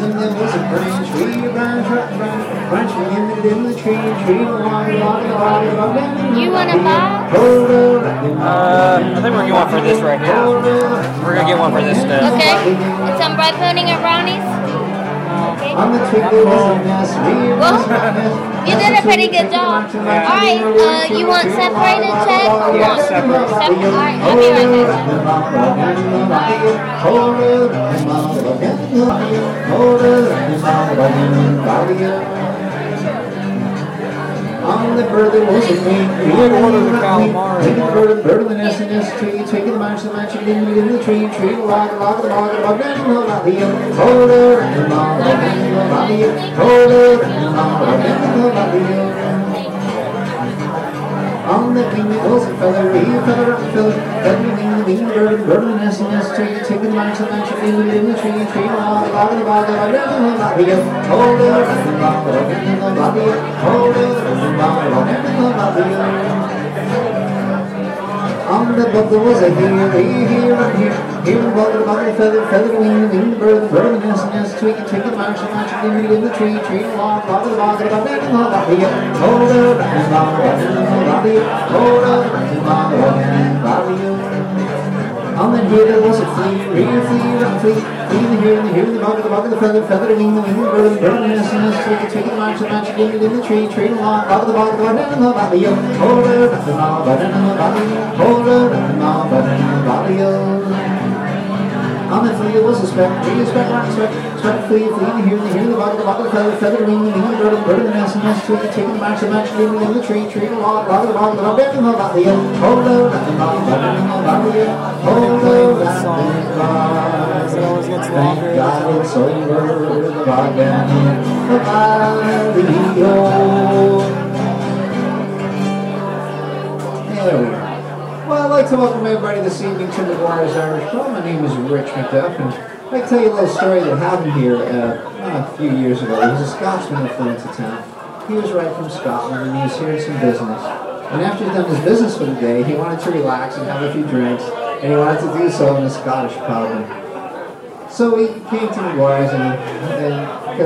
then there was a branch, branching in the tree, You want a box? I think we're gonna get one for this right here. We're gonna get one for this stuff. Okay. And some bread pudding and brownies? Okay. Well, you did a pretty good job. Alright, you want separated check or Yeah, what? separate. Alright, I'll be right On the bird there was a queen. We ordered the calamari. Bird of the nest and nest tree, taking the match, in the tree, log, on the king was a feather, bird of the nest and nest tree, taking the match, in the tree, on the book there was a here, feather, wing, bird of the nest, tree, taking the match, in the tree, log, on the here there was a flea, here, the bug, the feather, wing, bird of the nest, taking the match, in the tree, log, on the flea was a speck, flea, here, the bug, the feather, wing, bird of the nest, taking the match, in the tree, log, thank God it's over, the there we are. Well, I'd like to welcome everybody this evening to McGuire's Irish Pub. My name is Rich McDuff, and I'd like to tell you a little story that happened here a few years ago. He was a Scotsman that flew into town. He was right from Scotland, and he was here in some business. And after he'd done his business for the day, he wanted to relax and have a few drinks, and he wanted to do so in a Scottish pub. And so he came to McGuire's, and